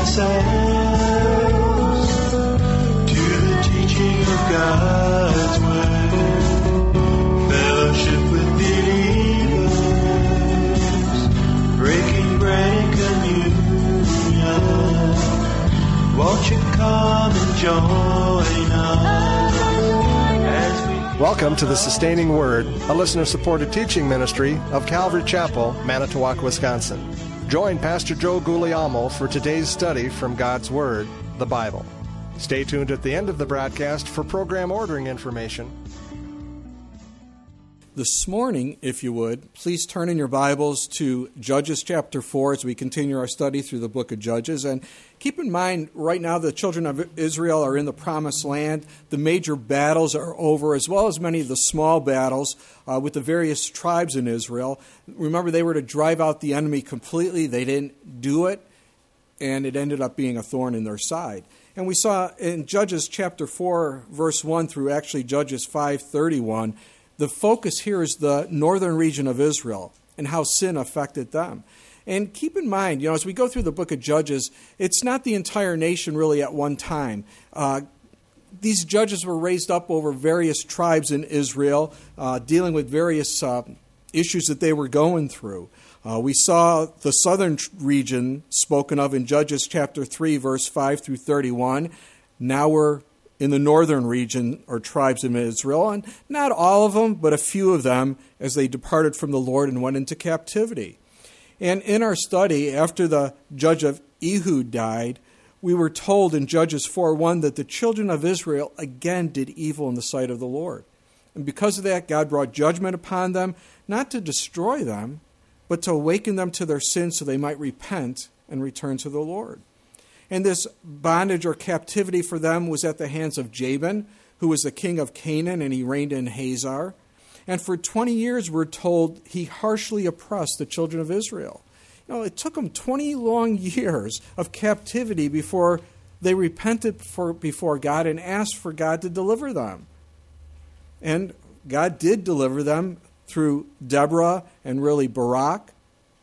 ourselves to the teaching of God's word. Fellowship with believers, breaking bread and communion. Won't you come and join us as we... Welcome to the Sustaining Word, a listener-supported teaching ministry of Calvary Chapel, Manitowoc, Wisconsin. Join Pastor Joe Guglielmo for today's study from God's Word, the Bible. Stay tuned at the end of the broadcast for program ordering information. This morning, if you would, please turn in your Bibles to Judges chapter 4 as we continue our study through the book of Judges. And keep in mind, right now the children of Israel are in the Promised Land. The major battles are over, as well as many of the small battles with the various tribes in Israel. Remember, they were to drive out the enemy completely. They didn't do it, and it ended up being a thorn in their side. And we saw in Judges chapter 4, verse 1 through actually Judges 5:31, the focus here is the northern region of Israel and how sin affected them. And keep in mind, as we go through the book of Judges, it's not the entire nation really at one time. These judges were raised up over various tribes in Israel, dealing with various issues that they were going through. We saw the southern region spoken of in Judges chapter 3, verse 5 through 31. Now we're in the northern region or tribes of Israel, and not all of them, but a few of them as they departed from the Lord and went into captivity. And in our study, after the judge of Ehud died, we were told in Judges 4:1 that the children of Israel again did evil in the sight of the Lord. And because of that, God brought judgment upon them, not to destroy them, but to awaken them to their sins so they might repent and return to the Lord. And this bondage or captivity for them was at the hands of Jabin, who was the king of Canaan, and he reigned in Hazor. And for 20 years, we're told, he harshly oppressed the children of Israel. It took them 20 long years of captivity before they repented before God and asked for God to deliver them. And God did deliver them through Deborah and really Barak.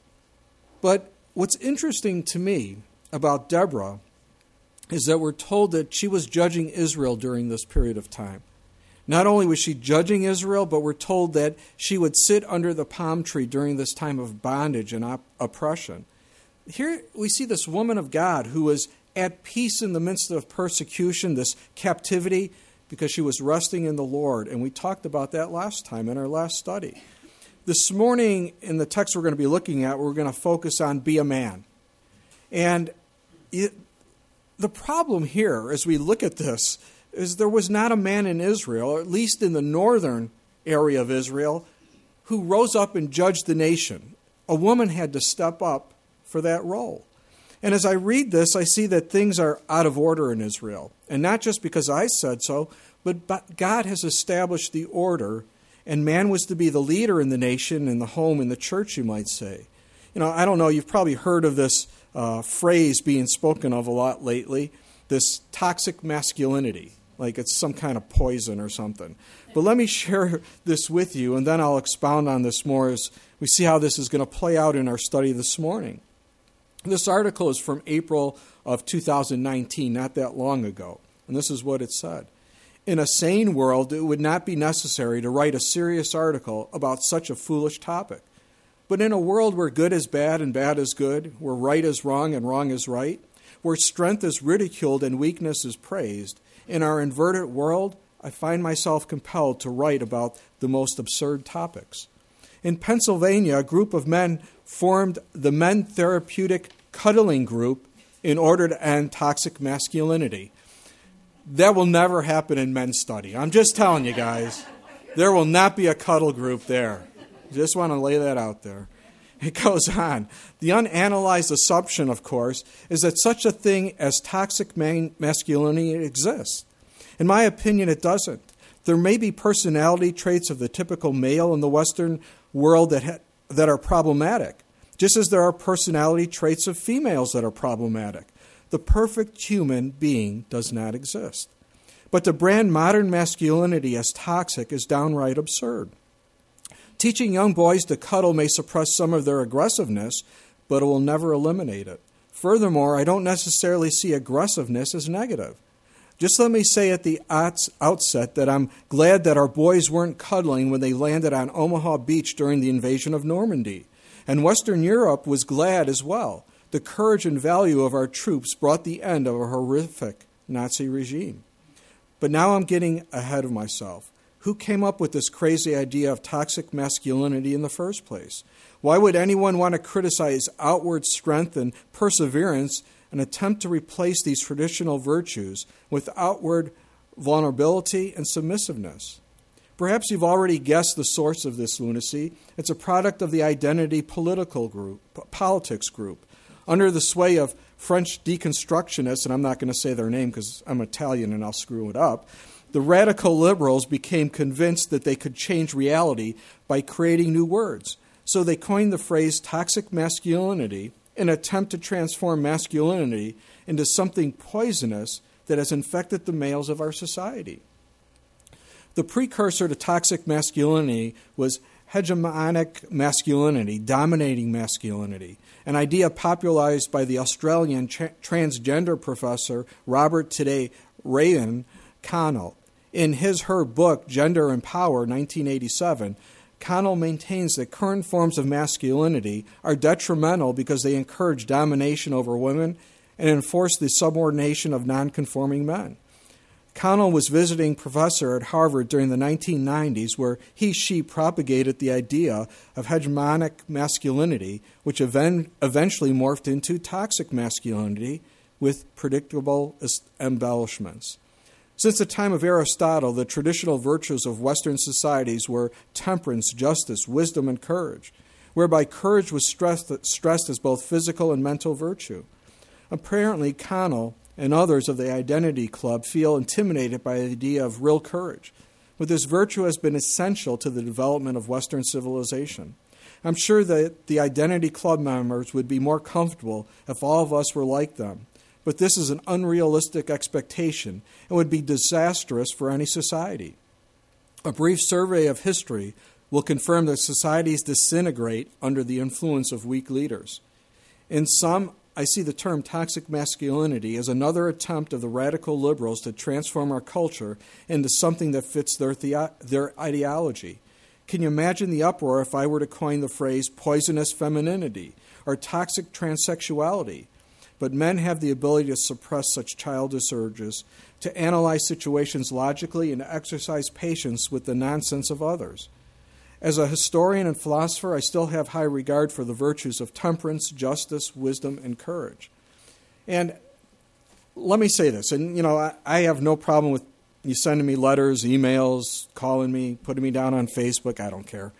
But what's interesting to me about Deborah is that we're told that she was judging Israel during this period of time. Not only was she judging Israel, but we're told that she would sit under the palm tree during this time of bondage and oppression. Here we see this woman of God who was at peace in the midst of persecution, this captivity, because she was resting in the Lord. And we talked about that last time in our last study. This morning, in the text we're going to be looking at, we're going to focus on be a man. And the problem here, as we look at this, is there was not a man in Israel, or at least in the northern area of Israel, who rose up and judged the nation. A woman had to step up for that role. And as I read this, I see that things are out of order in Israel. And not just because I said so, but God has established the order, and man was to be the leader in the nation, in the home, in the church, you might say. I don't know, you've probably heard of this phrase being spoken of a lot lately, this toxic masculinity, like it's some kind of poison or something. But let me share this with you, and then I'll expound on this more as we see how this is going to play out in our study this morning. This article is from April of 2019, not that long ago, and this is what it said. In a sane world, it would not be necessary to write a serious article about such a foolish topic. But in a world where good is bad and bad is good, where right is wrong and wrong is right, where strength is ridiculed and weakness is praised, in our inverted world, I find myself compelled to write about the most absurd topics. In Pennsylvania, a group of men formed the Men Therapeutic Cuddling Group in order to end toxic masculinity. That will never happen in men's study. I'm just telling you guys, there will not be a cuddle group there. Just want to lay that out there. It goes on. The unanalyzed assumption, of course, is that such a thing as toxic masculinity exists. In my opinion, it doesn't. There may be personality traits of the typical male in the Western world that are problematic, just as there are personality traits of females that are problematic. The perfect human being does not exist. But to brand modern masculinity as toxic is downright absurd. Teaching young boys to cuddle may suppress some of their aggressiveness, but it will never eliminate it. Furthermore, I don't necessarily see aggressiveness as negative. Just let me say at the outset that I'm glad that our boys weren't cuddling when they landed on Omaha Beach during the invasion of Normandy. And Western Europe was glad as well. The courage and value of our troops brought the end of a horrific Nazi regime. But now I'm getting ahead of myself. Who came up with this crazy idea of toxic masculinity in the first place? Why would anyone want to criticize outward strength and perseverance and attempt to replace these traditional virtues with outward vulnerability and submissiveness? Perhaps you've already guessed the source of this lunacy. It's a product of the identity politics group. Under the sway of French deconstructionists, and I'm not going to say their name because I'm Italian and I'll screw it up, the radical liberals became convinced that they could change reality by creating new words. So they coined the phrase toxic masculinity in an attempt to transform masculinity into something poisonous that has infected the males of our society. The precursor to toxic masculinity was hegemonic masculinity, dominating masculinity, an idea popularized by the Australian transgender professor Robert Today Rayan Connell. In her book, Gender and Power, 1987, Connell maintains that current forms of masculinity are detrimental because they encourage domination over women and enforce the subordination of nonconforming men. Connell was visiting professor at Harvard during the 1990s, where she propagated the idea of hegemonic masculinity, which eventually morphed into toxic masculinity with predictable embellishments. Since the time of Aristotle, the traditional virtues of Western societies were temperance, justice, wisdom, and courage, whereby courage was stressed as both physical and mental virtue. Apparently, Connell and others of the Identity Club feel intimidated by the idea of real courage, but this virtue has been essential to the development of Western civilization. I'm sure that the Identity Club members would be more comfortable if all of us were like them, but this is an unrealistic expectation and would be disastrous for any society. A brief survey of history will confirm that societies disintegrate under the influence of weak leaders. In some, I see the term toxic masculinity as another attempt of the radical liberals to transform our culture into something that fits their ideology. Can you imagine the uproar if I were to coin the phrase poisonous femininity or toxic transsexuality? But men have the ability to suppress such childish urges, to analyze situations logically, and to exercise patience with the nonsense of others. As a historian and philosopher, I still have high regard for the virtues of temperance, justice, wisdom, and courage. And let me say this, and I have no problem with you sending me letters, emails, calling me, putting me down on Facebook, I don't care.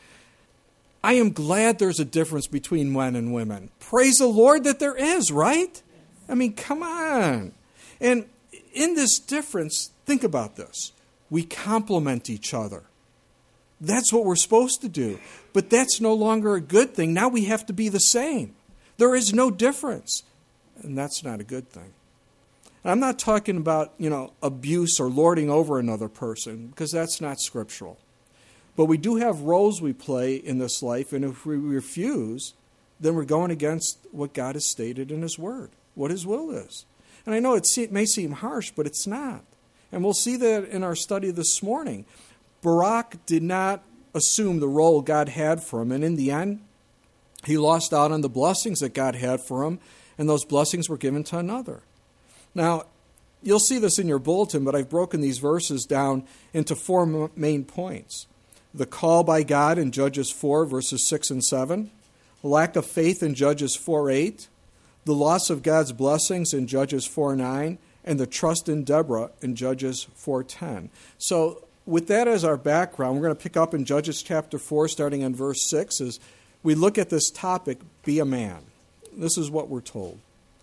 I am glad there's a difference between men and women. Praise the Lord that there is, right? I mean, come on. And in this difference, think about this. We complement each other. That's what we're supposed to do. But that's no longer a good thing. Now we have to be the same. There is no difference. And that's not a good thing. And I'm not talking about, abuse or lording over another person, because that's not scriptural. But we do have roles we play in this life, and if we refuse, then we're going against what God has stated in His Word, what His will is. And I know it may seem harsh, but it's not. And we'll see that in our study this morning. Barak did not assume the role God had for him, and in the end, he lost out on the blessings that God had for him, and those blessings were given to another. Now, you'll see this in your bulletin, but I've broken these verses down into four main points. The call by God in Judges 4, verses 6 and 7, lack of faith in Judges 4:8, the loss of God's blessings in Judges 4:9, and the trust in Deborah in Judges 4:10. So, with that as our background, we're going to pick up in Judges chapter 4, starting in verse 6, as we look at this topic, be a man. This is what we're told.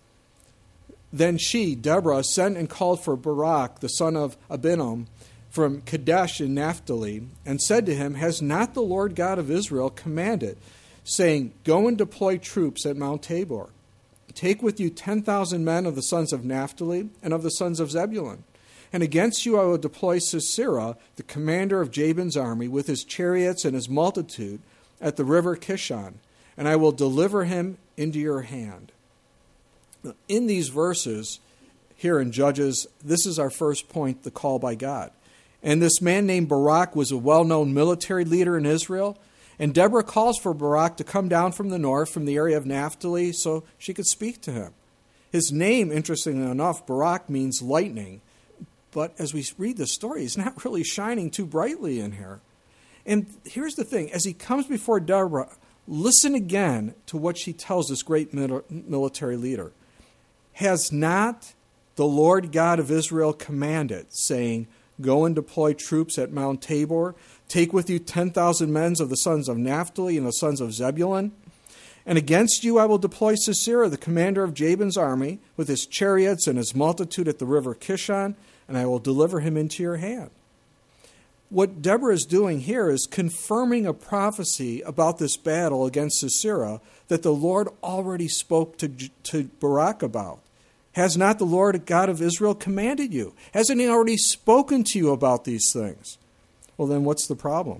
Then she, Deborah, sent and called for Barak, the son of Abinoam, from Kadesh in Naphtali, and said to him, Has not the Lord God of Israel commanded, saying, Go and deploy troops at Mount Tabor. Take with you 10,000 men of the sons of Naphtali and of the sons of Zebulun. And against you I will deploy Sisera, the commander of Jabin's army, with his chariots and his multitude, at the river Kishon, and I will deliver him into your hand. In these verses, here in Judges, this is our first point, the call by God. And this man named Barak was a well-known military leader in Israel. And Deborah calls for Barak to come down from the north, from the area of Naphtali, so she could speak to him. His name, interestingly enough, Barak, means lightning. But as we read the story, he's not really shining too brightly in here. And here's the thing. As he comes before Deborah, listen again to what she tells this great military leader. Has not the Lord God of Israel commanded, saying, go and deploy troops at Mount Tabor, take with you 10,000 men of the sons of Naphtali and the sons of Zebulun? And against you I will deploy Sisera, the commander of Jabin's army, with his chariots and his multitude at the river Kishon, and I will deliver him into your hand. What Deborah is doing here is confirming a prophecy about this battle against Sisera that the Lord already spoke to Barak about. Has not the Lord God of Israel commanded you? Hasn't he already spoken to you about these things? Well, then what's the problem?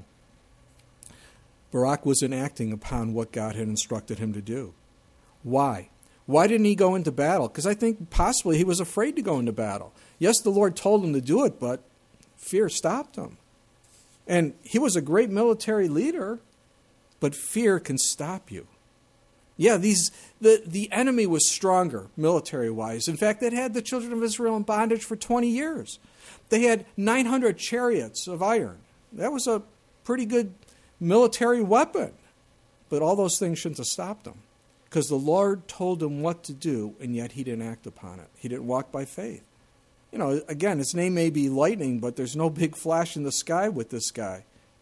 Barak wasn't acting upon what God had instructed him to do. Why? Why didn't he go into battle? Because I think possibly he was afraid to go into battle. Yes, the Lord told him to do it, but fear stopped him. And he was a great military leader, but fear can stop you. Yeah, the enemy was stronger military-wise. In fact, they'd had the children of Israel in bondage for 20 years. They had 900 chariots of iron. That was a pretty good military weapon. But all those things shouldn't have stopped them, because the Lord told him what to do, and yet he didn't act upon it. He didn't walk by faith. You know, again, his name may be lightning, but there's no big flash in the sky with this guy.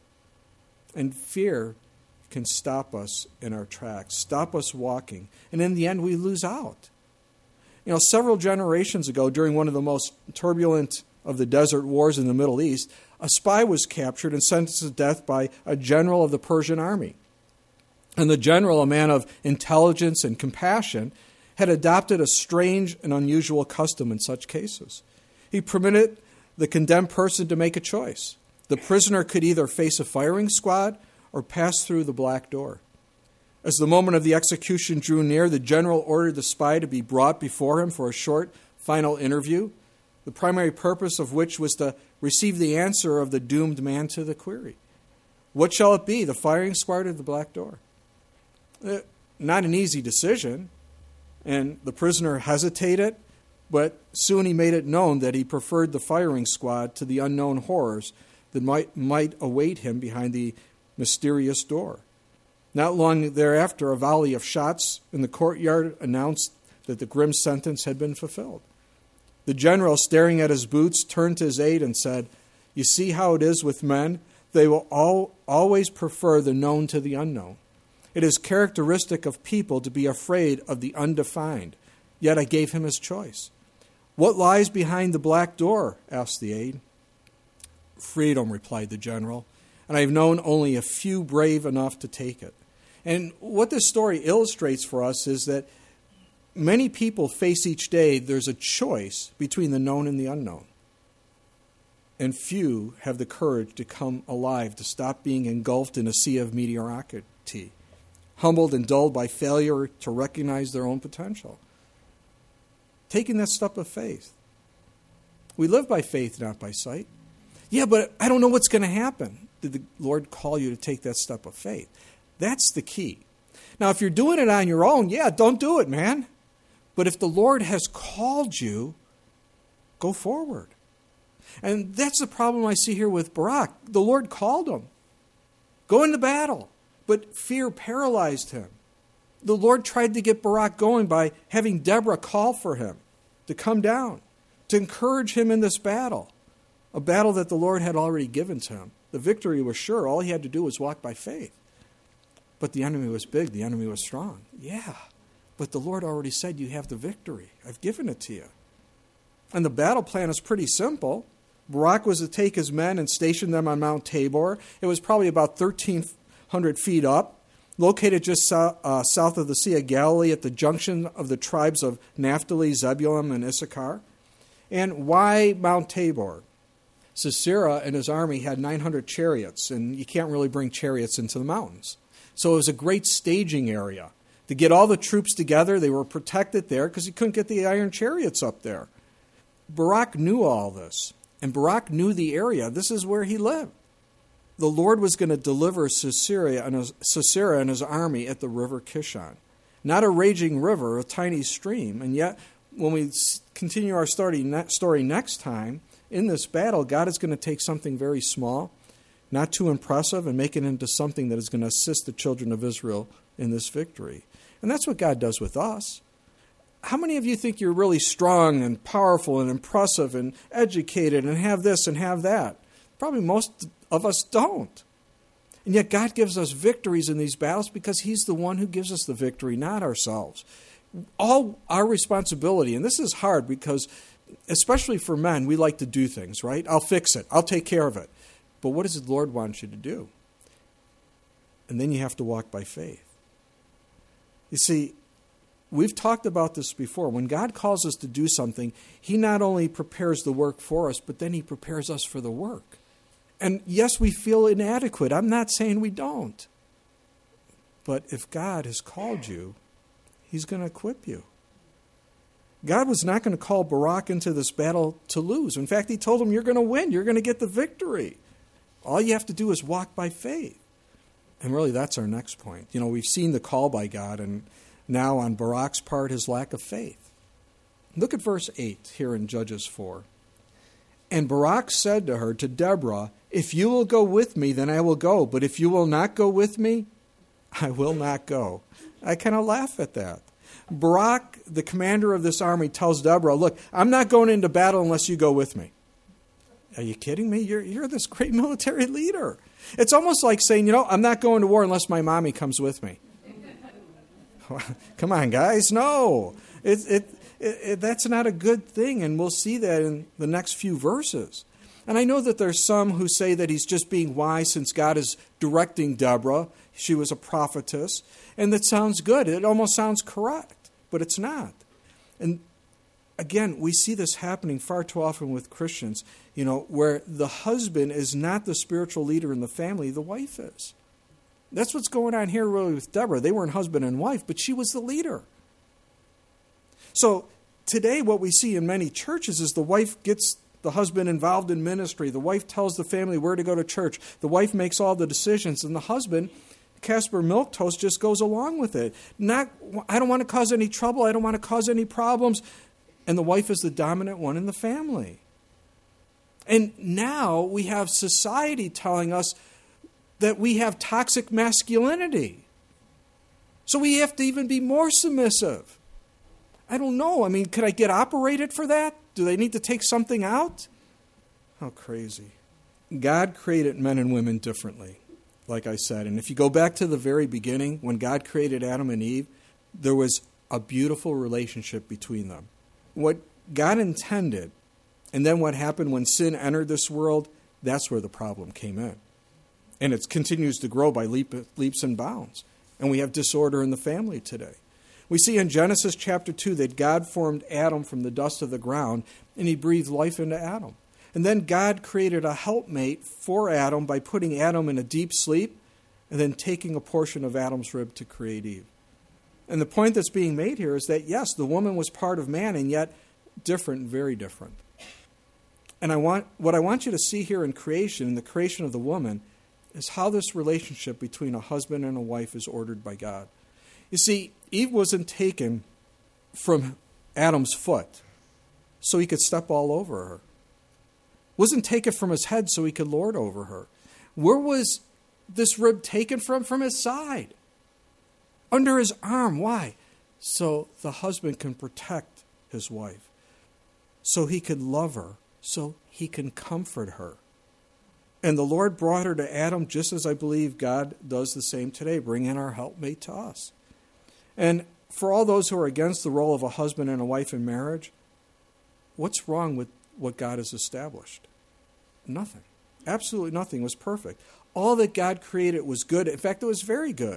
And fear can stop us in our tracks, stop us walking, and in the end we lose out. You know, several generations ago, during one of the most turbulent of the desert wars in the Middle East, a spy was captured and sentenced to death by a general of the Persian army. And the general, a man of intelligence and compassion, had adopted a strange and unusual custom in such cases. He permitted the condemned person to make a choice. The prisoner could either face a firing squad or pass through the black door. As the moment of the execution drew near, the general ordered the spy to be brought before him for a short final interview, the primary purpose of which was to receive the answer of the doomed man to the query. What shall it be, the firing squad or the black door? Not an easy decision, and the prisoner hesitated, but soon he made it known that he preferred the firing squad to the unknown horrors that might await him behind the mysterious door. Not long thereafter, a volley of shots in the courtyard announced that the grim sentence had been fulfilled. The general, staring at his boots, turned to his aide and said, "You see how it is with men? They will always prefer the known to the unknown. It is characteristic of people to be afraid of the undefined. Yet I gave him his choice." "What lies behind the black door?" asked the aide. "Freedom," replied the general, "and I have known only a few brave enough to take it." And what this story illustrates for us is that many people face each day, there's a choice between the known and the unknown. And few have the courage to come alive, to stop being engulfed in a sea of mediocrity, humbled and dulled by failure to recognize their own potential. Taking that step of faith. We live by faith, not by sight. Yeah, but I don't know what's going to happen. Did the Lord call you to take that step of faith? That's the key. Now, if you're doing it on your own, yeah, don't do it, man. But if the Lord has called you, go forward. And that's the problem I see here with Barak. The Lord called him. Go into battle. But fear paralyzed him. The Lord tried to get Barak going by having Deborah call for him to come down, to encourage him in this battle, a battle that the Lord had already given to him. The victory was sure. All he had to do was walk by faith. But the enemy was big. The enemy was strong. Yeah, but the Lord already said you have the victory. I've given it to you. And the battle plan is pretty simple. Barak was to take his men and station them on Mount Tabor. It was probably about 1,300 feet up, located just south of the Sea of Galilee at the junction of the tribes of Naphtali, Zebulun, and Issachar. And why Mount Tabor? Sisera and his army had 900 chariots, and you can't really bring chariots into the mountains. So it was a great staging area. To get all the troops together, they were protected there because he couldn't get the iron chariots up there. Barak knew all this, and Barak knew the area. This is where he lived. The Lord was going to deliver Sisera and his army at the river Kishon. Not a raging river, a tiny stream. And yet, when we continue our story next time, in this battle, God is going to take something very small, not too impressive, and make it into something that is going to assist the children of Israel in this victory. And that's what God does with us. How many of you think you're really strong and powerful and impressive and educated and have this and have that? Probably most of us don't. And yet God gives us victories in these battles because He's the one who gives us the victory, not ourselves. All our responsibility, and this is hard because, especially for men, we like to do things, right? I'll fix it. I'll take care of it. But what does the Lord want you to do? And then you have to walk by faith. You see, we've talked about this before. When God calls us to do something, He not only prepares the work for us, but then He prepares us for the work. And yes, we feel inadequate. I'm not saying we don't. But if God has called you, He's going to equip you. God was not going to call Barak into this battle to lose. In fact, He told him, you're going to win. You're going to get the victory. All you have to do is walk by faith. And really, that's our next point. You know, we've seen the call by God, and now on Barak's part, his lack of faith. Look at verse 8 here in Judges 4. And Barak said to her, to Deborah, if you will go with me, then I will go. But if you will not go with me, I will not go. I kind of laugh at that. Barak, the commander of this army, tells Deborah, look, I'm not going into battle unless you go with me. Are you kidding me? You're this great military leader. It's almost like saying, I'm not going to war unless my mommy comes with me. Come on, guys. No. That's not a good thing, and we'll see that in the next few verses. And I know that there's some who say that he's just being wise since God is directing Deborah. She was a prophetess. And that sounds good. It almost sounds correct, but it's not. And again, we see this happening far too often with Christians, where the husband is not the spiritual leader in the family, the wife is. That's what's going on here really with Deborah. They weren't husband and wife, but she was the leader. So today what we see in many churches is the wife gets the husband involved in ministry. The wife tells the family where to go to church. The wife makes all the decisions, and the husband, Casper Milquetoast, just goes along with it. I don't want to cause any trouble. I don't want to cause any problems. And the wife is the dominant one in the family. And now we have society telling us that we have toxic masculinity. So we have to even be more submissive. I don't know. Could I get operated for that? Do they need to take something out? How crazy. God created men and women differently, like I said. And if you go back to the very beginning, when God created Adam and Eve, there was a beautiful relationship between them. What God intended, and then what happened when sin entered this world, that's where the problem came in. And it continues to grow by leaps and bounds. And we have disorder in the family today. We see in Genesis chapter 2 that God formed Adam from the dust of the ground, and He breathed life into Adam. And then God created a helpmate for Adam by putting Adam in a deep sleep and then taking a portion of Adam's rib to create Eve. And the point that's being made here is that, yes, the woman was part of man, and yet different, very different. And what I want you to see here in creation, in the creation of the woman, is how this relationship between a husband and a wife is ordered by God. You see, Eve wasn't taken from Adam's foot so he could step all over her. Wasn't taken from his head so he could lord over her. Where was this rib taken from? From his side. Under his arm. Why? So the husband can protect his wife. So he can love her. So he can comfort her. And the Lord brought her to Adam just as I believe God does the same today, bringing our helpmate to us. And for all those who are against the role of a husband and a wife in marriage, what's wrong with what God has established? Nothing. Absolutely nothing. It was perfect. All that God created was good. In fact, it was very good.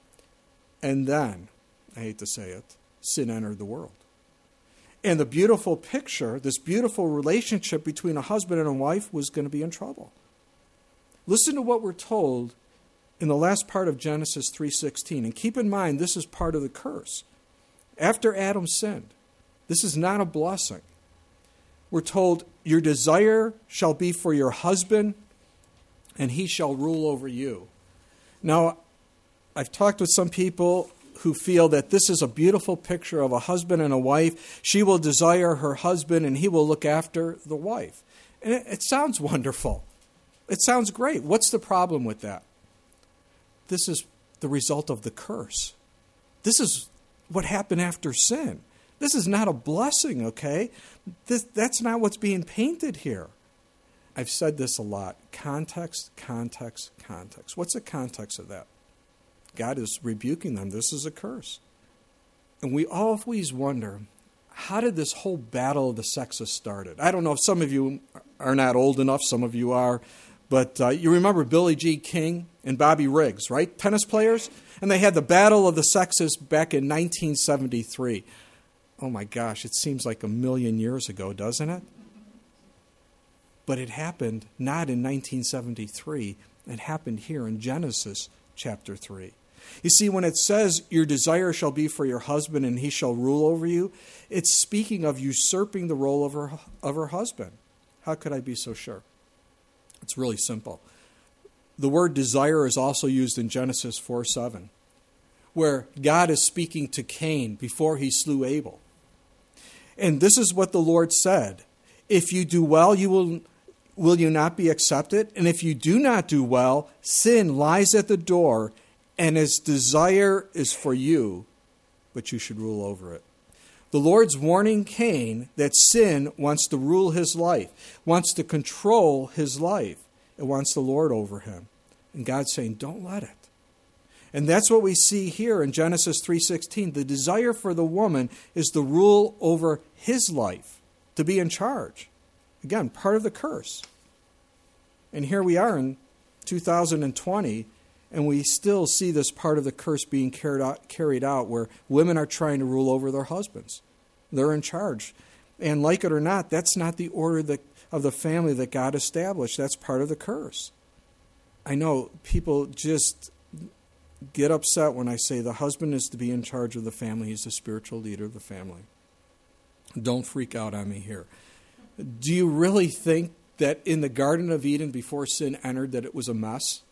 And then, I hate to say it, sin entered the world. And the beautiful picture, this beautiful relationship between a husband and a wife was going to be in trouble. Listen to what we're told in the last part of Genesis 3:16. And keep in mind, this is part of the curse. After Adam sinned, this is not a blessing. We're told, your desire shall be for your husband, and he shall rule over you. Now, I've talked with some people who feel that this is a beautiful picture of a husband and a wife. She will desire her husband, and he will look after the wife. And it sounds wonderful. It sounds great. What's the problem with that? This is the result of the curse. This is what happened after sin. This is not a blessing, okay? That's not what's being painted here. I've said this a lot. Context, context, context. What's the context of that? God is rebuking them. This is a curse. And we always wonder, how did this whole battle of the sexes started? I don't know if some of you are not old enough, some of you are, but you remember Billie Jean King and Bobby Riggs, right? Tennis players? And they had the battle of the sexes back in 1973. Oh my gosh, it seems like a million years ago, doesn't it? But it happened not in 1973. It happened here in Genesis chapter 3. You see, when it says, your desire shall be for your husband and he shall rule over you, it's speaking of usurping the role of her husband. How could I be so sure? It's really simple. The word desire is also used in Genesis 4:7, where God is speaking to Cain before he slew Abel. And this is what the Lord said. If you do well, will you not be accepted? And if you do not do well, sin lies at the door, and its desire is for you, but you should rule over it. The Lord's warning Cain that sin wants to rule his life, wants to control his life. It wants the Lord over him. And God's saying, don't let it. And that's what we see here in Genesis 3:16. The desire for the woman is to rule over his life, to be in charge. Again, part of the curse. And here we are in 2020, and we still see this part of the curse being carried out where women are trying to rule over their husbands. They're in charge. And like it or not, that's not the order of the family that God established. That's part of the curse. I know people just get upset when I say the husband is to be in charge of the family. He's the spiritual leader of the family. Don't freak out on me here. Do you really think that in the Garden of Eden before sin entered that it was a mess?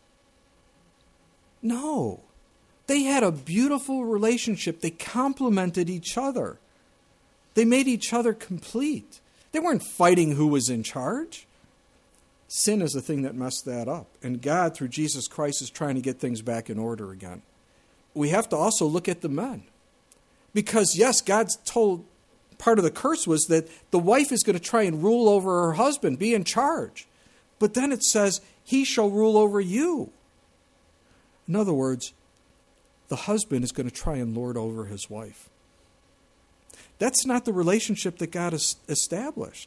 No. They had a beautiful relationship. They complemented each other. They made each other complete. They weren't fighting who was in charge. Sin is the thing that messed that up. And God, through Jesus Christ, is trying to get things back in order again. We have to also look at the men. Because, yes, God's told, part of the curse was that the wife is going to try and rule over her husband, be in charge. But then it says, he shall rule over you. In other words, the husband is going to try and lord over his wife. That's not the relationship that God has established.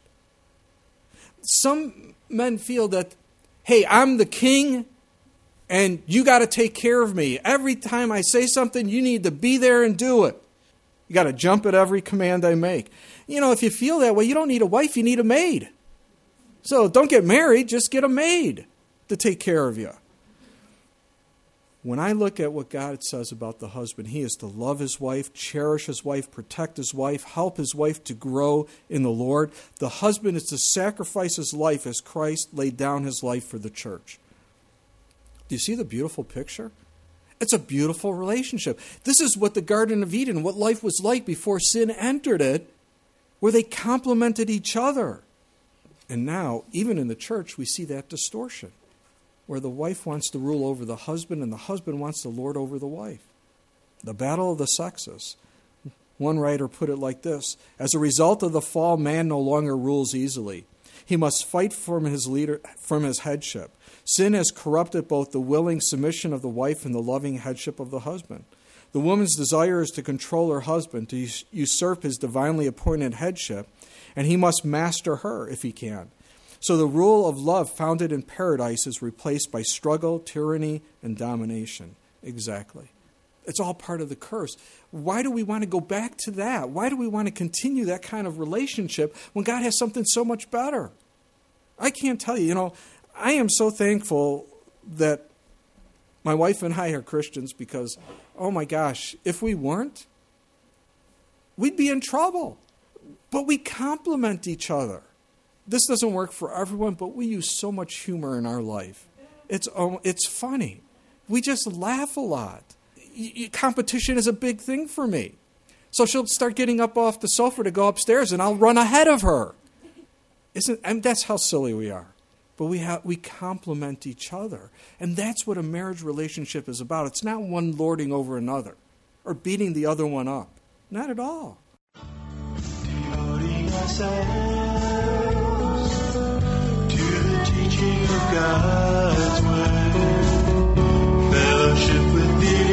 Some men feel that, hey, I'm the king and you got to take care of me. Every time I say something, you need to be there and do it. You got to jump at every command I make. You know, if you feel that way, you don't need a wife, you need a maid. So don't get married, just get a maid to take care of you. When I look at what God says about the husband, he is to love his wife, cherish his wife, protect his wife, help his wife to grow in the Lord. The husband is to sacrifice his life as Christ laid down his life for the church. Do you see the beautiful picture? It's a beautiful relationship. This is what the Garden of Eden, what life was like before sin entered it, where they complemented each other. And now, even in the church, we see that distortion, where the wife wants to rule over the husband and the husband wants to lord over the wife. The battle of the sexes. One writer put it like this: as a result of the fall, man no longer rules easily. He must fight from his headship. Sin has corrupted both the willing submission of the wife and the loving headship of the husband. The woman's desire is to control her husband, to usurp his divinely appointed headship, and he must master her if he can. So the rule of love founded in paradise is replaced by struggle, tyranny, and domination. Exactly. It's all part of the curse. Why do we want to go back to that? Why do we want to continue that kind of relationship when God has something so much better? I can't tell you. I am so thankful that My wife and I are Christians because, oh my gosh, if we weren't, we'd be in trouble. But we complement each other. This doesn't work for everyone, but we use so much humor in our life. It's funny. We just laugh a lot. Competition is a big thing for me. So she'll start getting up off the sofa to go upstairs, and I'll run ahead of her. That's how silly we are. But we complement each other. And that's what a marriage relationship is about. It's not one lording over another or beating the other one up. Not at all. Devoting ourselves to the teaching of God's word, fellowship with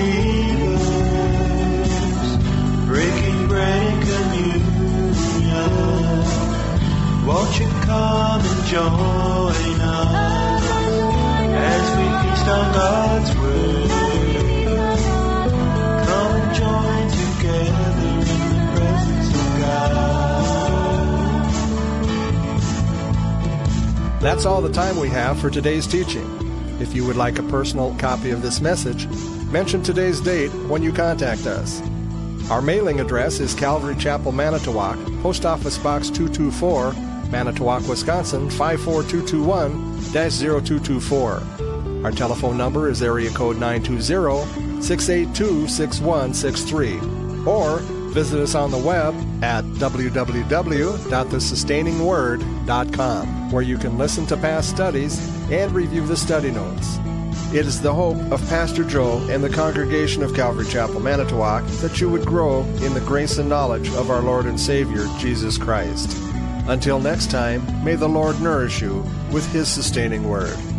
believers, breaking bread and communion. Won't you come and join us as we feast on God's word? Come and join together in the presence of God. That's all the time we have for today's teaching. If you would like a personal copy of this message, mention today's date when you contact us. Our mailing address is Calvary Chapel, Manitowoc, Post Office Box 224, Manitowoc, Wisconsin 54221-0224. Our telephone number is area code 920-682-6163. Or visit us on the web at www.thesustainingword.com, where you can listen to past studies and review the study notes. It is the hope of Pastor Joe and the congregation of Calvary Chapel, Manitowoc, that you would grow in the grace and knowledge of our Lord and Savior, Jesus Christ. Until next time, may the Lord nourish you with His sustaining word.